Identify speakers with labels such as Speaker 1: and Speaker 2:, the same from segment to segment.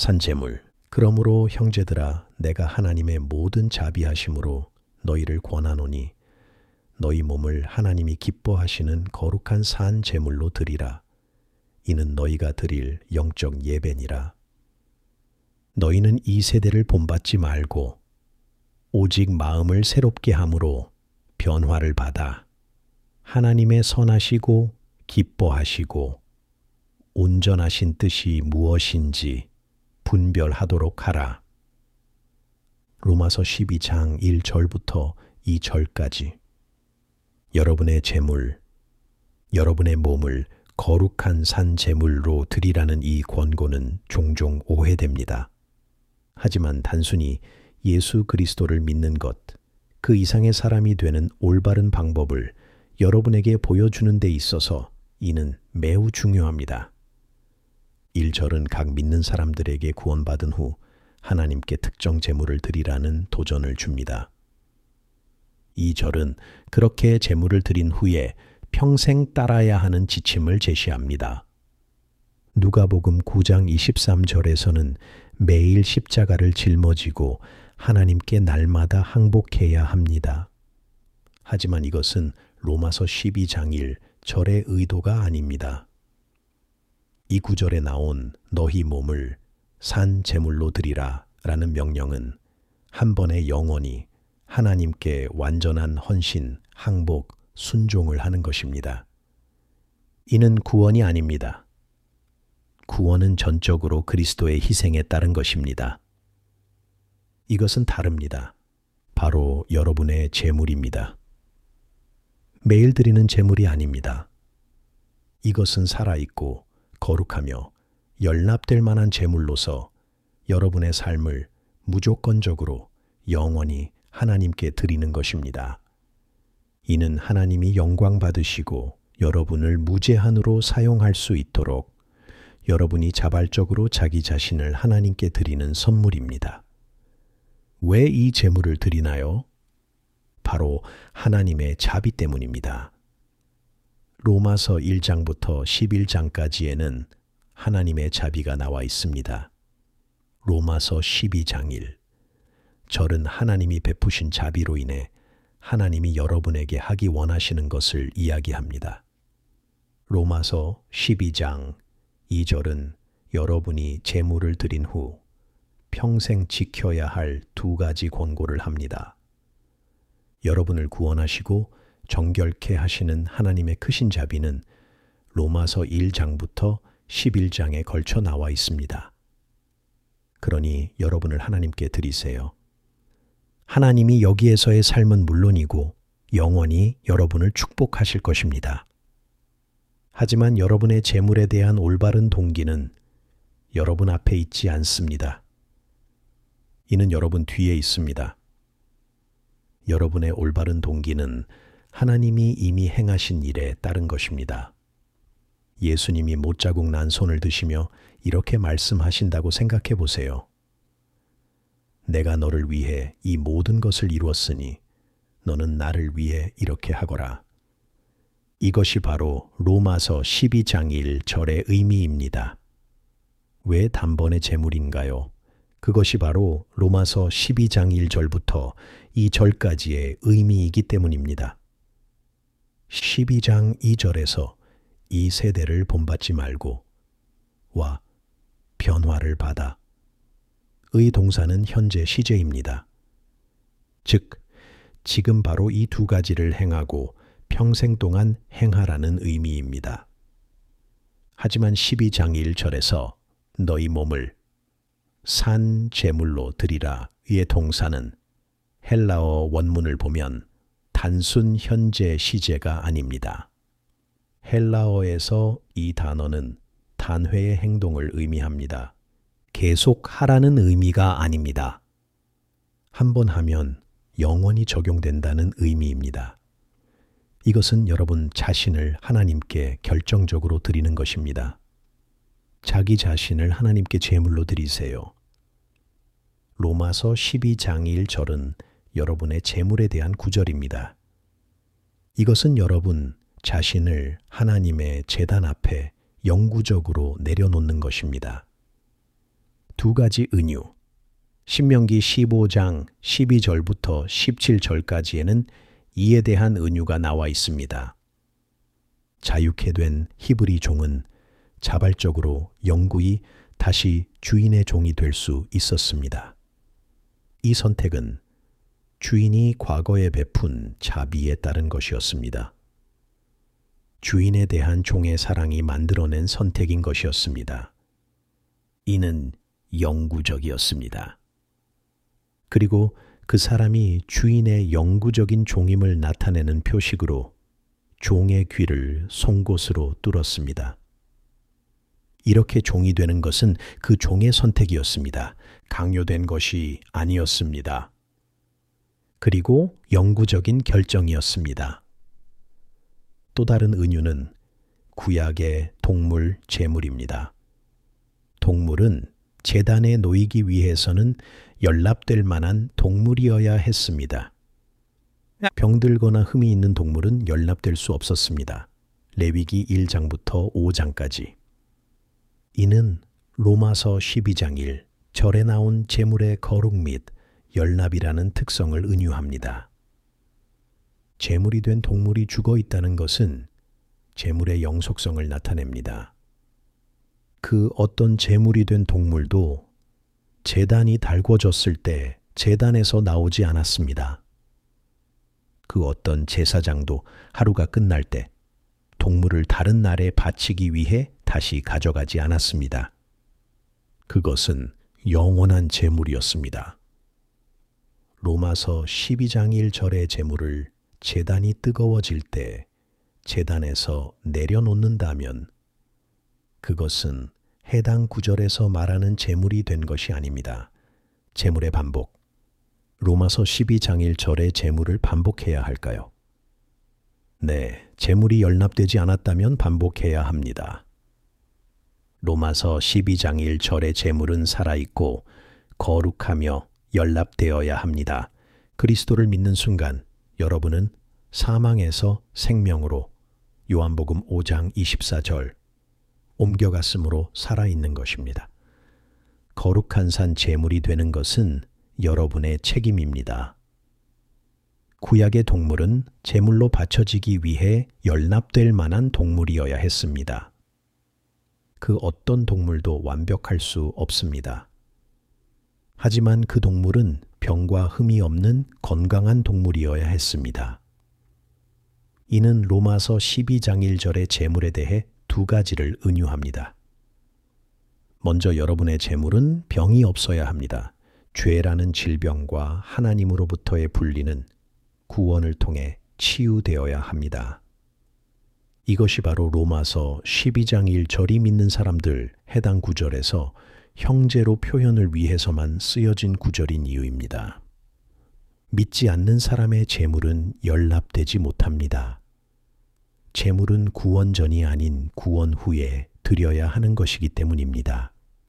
Speaker 1: 산제물. 그러므로 형제들아, 내가 하나님의 모든 자비하심으로 너희를 권하노니 너희 몸을 하나님이 기뻐하시는 거룩한 산 제물로 드리라. 이는 너희가 드릴 영적 예배니라. 너희는 이 세대를 본받지 말고 오직 마음을 새롭게 함으로 변화를 받아 하나님의 선하시고 기뻐하시고 온전하신 뜻이 무엇인지 분별하도록 하라. 로마서 12장 1절부터 2절까지. 여러분의 제물, 여러분의 몸을 거룩한 산 제물로 드리라는 이 권고는 종종 오해됩니다. 하지만 단순히 예수 그리스도를 믿는 것, 그 이상의 사람이 되는 올바른 방법을 여러분에게 보여주는 데 있어서 이는 매우 중요합니다. 1절은 각 믿는 사람들에게 구원받은 후 하나님께 특정 제물을 드리라는 도전을 줍니다. 2절은 그렇게 제물을 드린 후에 평생 따라야 하는 지침을 제시합니다. 누가복음 9장 23절에서는 매일 십자가를 짊어지고 하나님께 날마다 항복해야 합니다. 하지만 이것은 로마서 12장 1절의 의도가 아닙니다. 이 구절에 나온 너희 몸을 산 제물로 드리라 라는 명령은 한 번에 영원히 하나님께 완전한 헌신, 항복, 순종을 하는 것입니다. 이는 구원이 아닙니다. 구원은 전적으로 그리스도의 희생에 따른 것입니다. 이것은 다릅니다. 바로 여러분의 제물입니다. 매일 드리는 제물이 아닙니다. 이것은 살아있고 거룩하며 연납될 만한 제물로서 여러분의 삶을 무조건적으로 영원히 하나님께 드리는 것입니다. 이는 하나님이 영광 받으시고 여러분을 무제한으로 사용할 수 있도록 여러분이 자발적으로 자기 자신을 하나님께 드리는 선물입니다. 왜 이 제물을 드리나요? 바로 하나님의 자비 때문입니다. 로마서 1장부터 11장까지에는 하나님의 자비가 나와 있습니다. 로마서 12장 1. 절은 하나님이 베푸신 자비로 인해 하나님이 여러분에게 하기 원하시는 것을 이야기합니다. 로마서 12장 2절은 여러분이 제물을 드린 후 평생 지켜야 할 두 가지 권고를 합니다. 여러분을 구원하시고 정결케 하시는 하나님의 크신 자비는 로마서 1장부터 11장에 걸쳐 나와 있습니다. 그러니 여러분을 하나님께 드리세요. 하나님이 여기에서의 삶은 물론이고 영원히 여러분을 축복하실 것입니다. 하지만 여러분의 재물에 대한 올바른 동기는 여러분 앞에 있지 않습니다. 이는 여러분 뒤에 있습니다. 여러분의 올바른 동기는 하나님이 이미 행하신 일에 따른 것입니다. 예수님이 못자국 난 손을 드시며 이렇게 말씀하신다고 생각해 보세요. 내가 너를 위해 이 모든 것을 이루었으니 너는 나를 위해 이렇게 하거라. 이것이 바로 로마서 12장 1절의 의미입니다. 왜 단번에 제물인가요? 그것이 바로 로마서 12장 1절부터 2절까지의 의미이기 때문입니다. 12장 2절에서 이 세대를 본받지 말고 와 변화를 받아 의 동사는 현재 시제입니다. 즉 지금 바로 이 두 가지를 행하고 평생 동안 행하라는 의미입니다. 하지만 12장 1절에서 너희 몸을 산 제물로 드리라의 동사는 헬라어 원문을 보면 단순 현재 시제가 아닙니다. 헬라어에서 이 단어는 단회의 행동을 의미합니다. 계속 하라는 의미가 아닙니다. 한 번 하면 영원히 적용된다는 의미입니다. 이것은 여러분 자신을 하나님께 결정적으로 드리는 것입니다. 자기 자신을 하나님께 제물로 드리세요. 로마서 12장 1절은 여러분의 제물에 대한 구절입니다. 이것은 여러분 자신을 하나님의 제단 앞에 영구적으로 내려놓는 것입니다. 두 가지 은유. 신명기 15장 12절부터 17절까지에는 이에 대한 은유가 나와 있습니다. 자유케 된 히브리 종은 자발적으로 영구히 다시 주인의 종이 될 수 있었습니다. 이 선택은 주인이 과거에 베푼 자비에 따른 것이었습니다. 주인에 대한 종의 사랑이 만들어낸 선택인 것이었습니다. 이는 영구적이었습니다. 그리고 그 사람이 주인의 영구적인 종임을 나타내는 표식으로 종의 귀를 송곳으로 뚫었습니다. 이렇게 종이 되는 것은 그 종의 선택이었습니다. 강요된 것이 아니었습니다. 그리고 영구적인 결정이었습니다. 또 다른 은유는 구약의 동물 제물입니다. 동물은 제단에 놓이기 위해서는 연납될 만한 동물이어야 했습니다. 병들거나 흠이 있는 동물은 연납될 수 없었습니다. 레위기 1장부터 5장까지. 이는 로마서 12장 1 절에 나온 제물의 거룩 및 연납이라는 특성을 은유합니다. 제물이 된 동물이 죽어 있다는 것은 제물의 영속성을 나타냅니다. 그 어떤 제물이 된 동물도 제단이 달궈졌을 때 제단에서 나오지 않았습니다. 그 어떤 제사장도 하루가 끝날 때 동물을 다른 날에 바치기 위해 다시 가져가지 않았습니다. 그것은 영원한 제물이었습니다. 로마서 12장 1절의 제물을 제단이 뜨거워질 때 제단에서 내려놓는다면 그것은 해당 구절에서 말하는 제물이 된 것이 아닙니다. 제물의 반복. 로마서 12장 1절의 제물을 반복해야 할까요? 네, 제물이 연납되지 않았다면 반복해야 합니다. 로마서 12장 1절의 제물은 살아있고 거룩하며 연납되어야 합니다. 그리스도를 믿는 순간 여러분은 사망에서 생명으로 요한복음 5장 24절 옮겨갔으므로 살아있는 것입니다. 거룩한 산 제물이 되는 것은 여러분의 책임입니다. 구약의 동물은 제물로 바쳐지기 위해 연납될 만한 동물이어야 했습니다. 그 어떤 동물도 완벽할 수 없습니다. 하지만 그 동물은 병과 흠이 없는 건강한 동물이어야 했습니다. 이는 로마서 12장 1절의 제물에 대해 두 가지를 은유합니다. 먼저 여러분의 제물은 병이 없어야 합니다. 죄라는 질병과 하나님으로부터의 분리는 구원을 통해 치유되어야 합니다. 이것이 바로 로마서 12장 1절이 믿는 사람들 해당 구절에서 형제로 표현을 위해서만 쓰여진 구절인 이유입니다. 믿지 않는 사람의 제물은 연납되지 못합니다. 제물은 구원 전이 아닌 구원 후에 드려야 하는 것이기 때문입니다.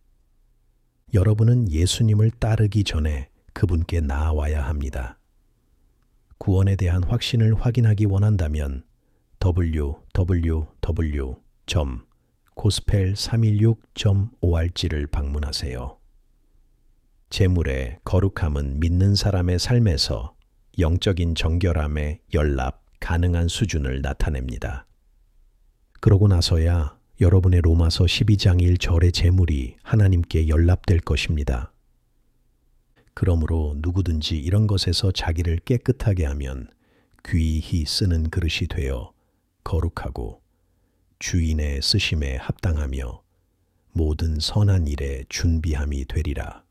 Speaker 1: 여러분은 예수님을 따르기 전에 그분께 나아와야 합니다. 구원에 대한 확신을 확인하기 원한다면 www.gospel316.org를 방문하세요. 제물의 거룩함은 믿는 사람의 삶에서 영적인 정결함의 연납 가능한 수준을 나타냅니다. 그러고 나서야 여러분의 로마서 12장 1절의 제물이 하나님께 연납될 것입니다. 그러므로 누구든지 이런 것에서 자기를 깨끗하게 하면 귀히 쓰는 그릇이 되어 거룩하고 주인의 쓰심에 합당하며 모든 선한 일에 준비함이 되리라.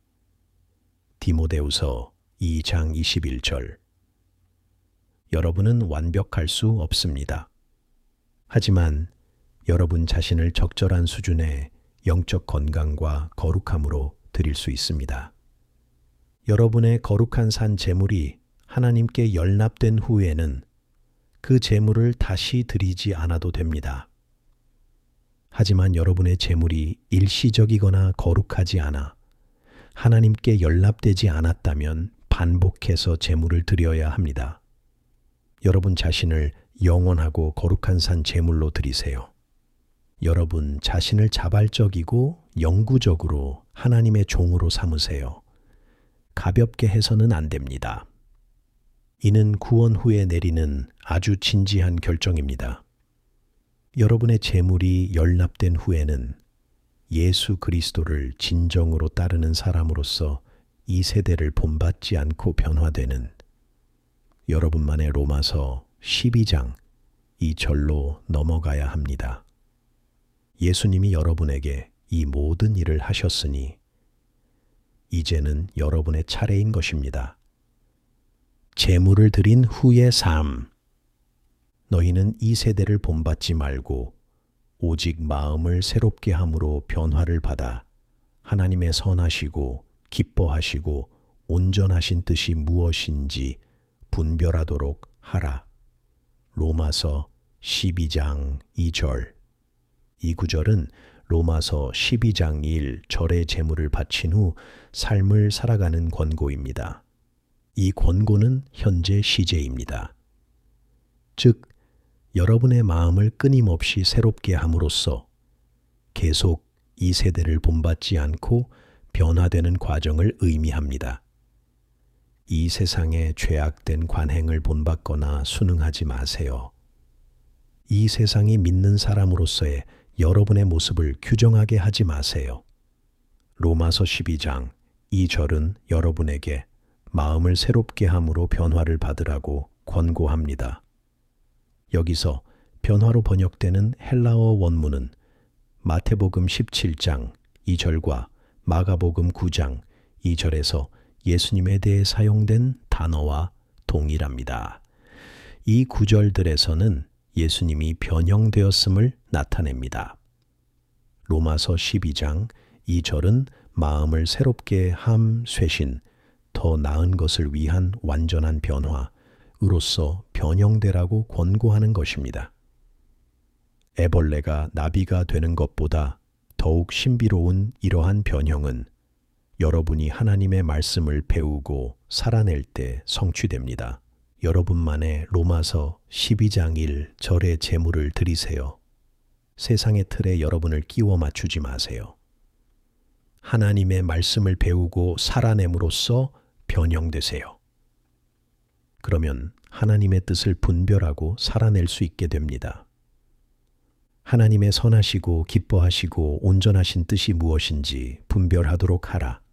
Speaker 1: 디모데후서 2장 21절. 여러분은 완벽할 수 없습니다. 하지만 여러분 자신을 적절한 수준의 영적 건강과 거룩함으로 드릴 수 있습니다. 여러분의 거룩한 산 제물이 하나님께 연납된 후에는 그 제물을 다시 드리지 않아도 됩니다. 하지만 여러분의 제물이 일시적이거나 거룩하지 않아 하나님께 연납되지 않았다면 반복해서 제물을 드려야 합니다. 여러분 자신을 영원하고 거룩한 산 제물로 드리세요. 여러분 자신을 자발적이고 영구적으로 하나님의 종으로 삼으세요. 가볍게 해서는 안 됩니다. 이는 구원 후에 내리는 아주 진지한 결정입니다. 여러분의 재물이 열납된 후에는 예수 그리스도를 진정으로 따르는 사람으로서 이 세대를 본받지 않고 변화되는 여러분만의 로마서 12장 이 절로 넘어가야 합니다. 예수님이 여러분에게 이 모든 일을 하셨으니 이제는 여러분의 차례인 것입니다. 재물을 드린 후의 삶. 너희는 이 세대를 본받지 말고 오직 마음을 새롭게 함으로 변화를 받아 하나님의 선하시고 기뻐하시고 온전하신 뜻이 무엇인지 분별하도록 하라. 로마서 12장 2절. 이 구절은 로마서 12장 1 절의 제물을 바친 후 삶을 살아가는 권고입니다. 이 권고는 현재 시제입니다. 즉, 여러분의 마음을 끊임없이 새롭게 함으로써 계속 이 세대를 본받지 않고 변화되는 과정을 의미합니다. 이 세상의 죄악된 관행을 본받거나 순응하지 마세요. 이 세상이 믿는 사람으로서의 여러분의 모습을 규정하게 하지 마세요. 로마서 12장 이 절은 여러분에게 마음을 새롭게 함으로 변화를 받으라고 권고합니다. 여기서 변화로 번역되는 헬라어 원문은 마태복음 17장 2절과 마가복음 9장 2절에서 예수님에 대해 사용된 단어와 동일합니다. 이 구절들에서는 예수님이 변형되었음을 나타냅니다. 로마서 12장 2절은 마음을 새롭게 함 쇄신, 더 나은 것을 위한 완전한 변화으로서 변형되라고 권고하는 것입니다. 애벌레가 나비가 되는 것보다 더욱 신비로운 이러한 변형은 여러분이 하나님의 말씀을 배우고 살아낼 때 성취됩니다. 여러분만의 로마서 12장 1절의 제물을 드리세요. 세상의 틀에 여러분을 끼워 맞추지 마세요. 하나님의 말씀을 배우고 살아냄으로써 변형되세요. 그러면 하나님의 뜻을 분별하고 살아낼 수 있게 됩니다. 하나님의 선하시고 기뻐하시고 온전하신 뜻이 무엇인지 분별하도록 하라.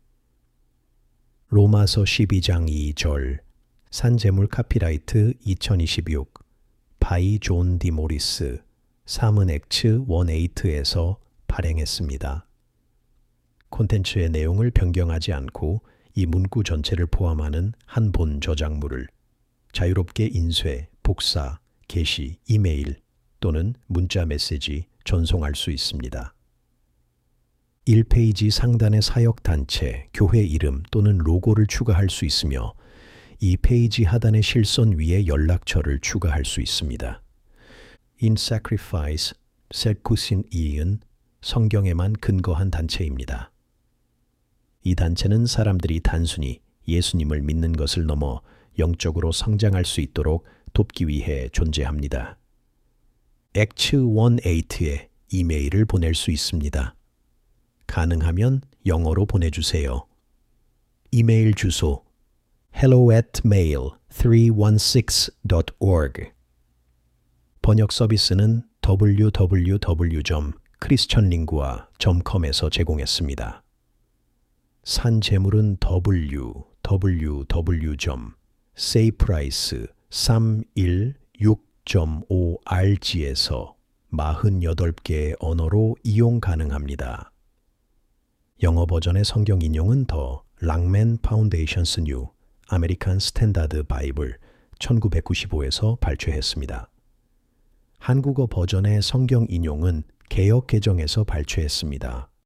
Speaker 1: 로마서 12장 2절 산재물 카피라이트 2026 바이 존 디 모리스 사문 엑츠 18에서 발행했습니다. 콘텐츠의 내용을 변경하지 않고 이 문구 전체를 포함하는 한 본 저작물을 자유롭게 인쇄, 복사, 게시, 이메일 또는 문자 메시지 전송할 수 있습니다. 1페이지 상단의 사역단체, 교회 이름 또는 로고를 추가할 수 있으며 이 페이지 하단의 실선 위에 연락처를 추가할 수 있습니다. In Sacrifice, 셀쿠신 이은 성경에만 근거한 단체입니다. 이 단체는 사람들이 단순히 예수님을 믿는 것을 넘어 영적으로 성장할 수 있도록 돕기 위해 존재합니다. X18에 이메일을 보낼 수 있습니다. 가능하면 영어로 보내주세요. 이메일 주소 hello@mail316.org 번역 서비스는 www.christianlingua.com에서 제공했습니다. 산 재물은 www.sayprice316.org에서 48개의 언어로 이용 가능합니다. 영어 버전의 성경 인용은 더 랑맨 파운데이션스 뉴 아메리칸 스탠다드 바이블 1995에서 발췌했습니다. 한국어 버전의 성경 인용은 개역 개정에서 발췌했습니다.